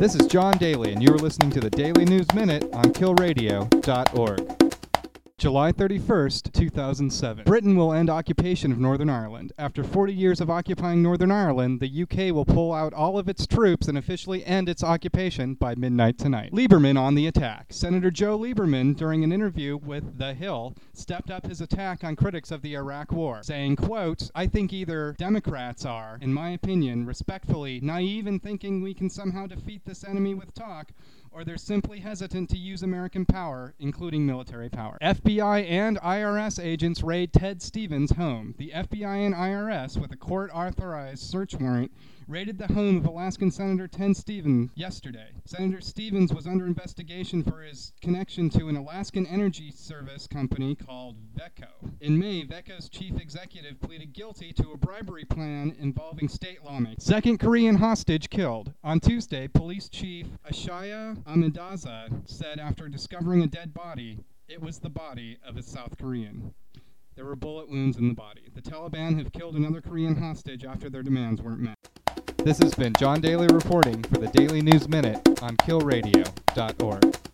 This is John Daly, and you are listening to the Daily News Minute on killradio.org. July 31st, 2007. Britain will end occupation of Northern Ireland. After 40 years of occupying Northern Ireland, the UK will pull out all of its troops and officially end its occupation by midnight tonight. Lieberman on the attack. Senator Joe Lieberman, during an interview with The Hill, stepped up his attack on critics of the Iraq War, saying, quote, "I think either Democrats are, in my opinion, respectfully naive in thinking we can somehow defeat this enemy with talk, or they're simply hesitant to use American power, including military power." FBI and IRS agents raid Ted Stevens' home. The FBI and IRS, with a court-authorized search warrant, raided the home of Alaskan Senator Ted Stevens yesterday. Senator Stevens was under investigation for his connection to an Alaskan energy service company called VECO. In May, VECO's chief executive pleaded guilty to a bribery plan involving state lawmakers. Second Korean hostage killed. On Tuesday, police chief Ashaya Amidaza said after discovering a dead body, it was the body of a South Korean. There were bullet wounds in the body. The Taliban have killed another Korean hostage after their demands weren't met. This has been John Daly reporting for the Daily News Minute on killradio.org.